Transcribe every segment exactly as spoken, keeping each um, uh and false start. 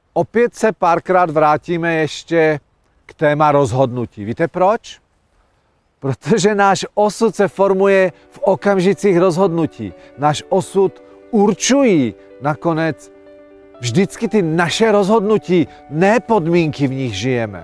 Opět se párkrát vrátíme ještě k téma rozhodnutí. Víte proč? Protože náš osud se formuje v okamžicích rozhodnutí. Náš osud určují nakonec vždycky ty naše rozhodnutí, ne podmínky, v nich žijeme.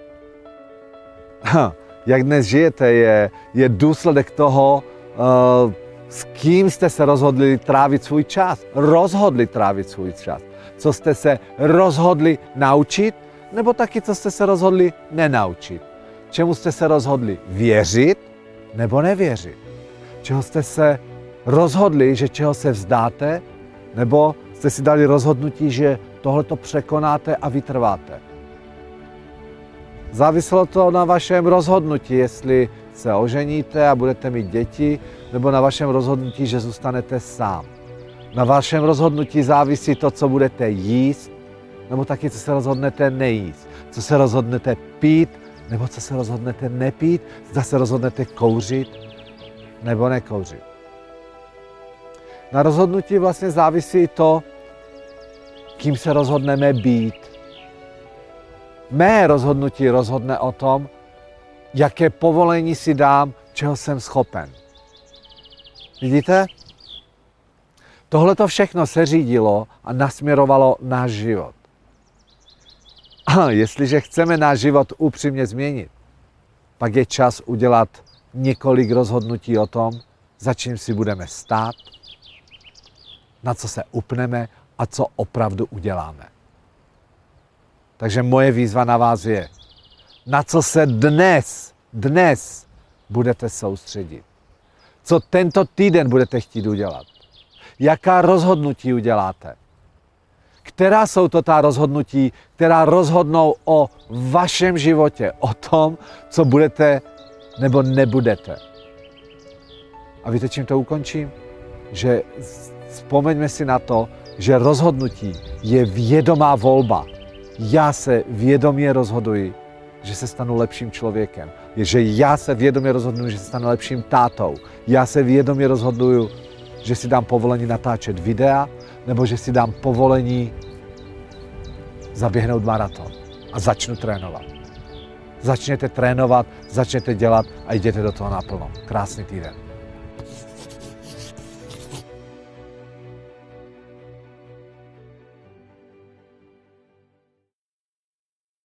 Jak dnes žijete, je, je důsledek toho, uh, s kým jste se rozhodli trávit svůj čas. Rozhodli trávit svůj čas. Co jste se rozhodli naučit, nebo taky, co jste se rozhodli nenaučit. Čemu jste se rozhodli věřit, nebo nevěřit. Čeho jste se rozhodli, že čeho se vzdáte, nebo jste si dali rozhodnutí, že tohleto překonáte a vytrváte. Záviselo to na vašem rozhodnutí, jestli se oženíte a budete mít děti, nebo na vašem rozhodnutí, že zůstanete sám. Na vašem rozhodnutí závisí to, co budete jíst, nebo taky, co se rozhodnete nejíst. Co se rozhodnete pít, nebo co se rozhodnete nepít, zda se rozhodnete kouřit, nebo nekouřit. Na rozhodnutí vlastně závisí to, kým se rozhodneme být. Mé rozhodnutí rozhodne o tom, jaké povolení si dám, čeho jsem schopen. Vidíte? Tohle to všechno se řídilo a nasměrovalo náš život. A jestliže chceme náš život upřímně změnit, pak je čas udělat několik rozhodnutí o tom, za čím si budeme stát, na co se upneme a co opravdu uděláme. Takže moje výzva na vás je, na co se dnes, dnes budete soustředit. Co tento týden budete chtít udělat. Jaká rozhodnutí uděláte. Která jsou to ta rozhodnutí, která rozhodnou o vašem životě, o tom, co budete nebo nebudete. A víte, čím to ukončím? Že vzpomeňme si na to, že rozhodnutí je vědomá volba. Já se vědomě rozhoduji, že se stanu lepším člověkem. Je, že já se vědomě rozhoduji, že se stanu lepším tátou. Já se vědomě rozhoduji, že si dám povolení natáčet videa, nebo že si dám povolení zaběhnout maraton a začnu trénovat. Začněte trénovat, začněte dělat a jděte do toho naplno. Krásný týden.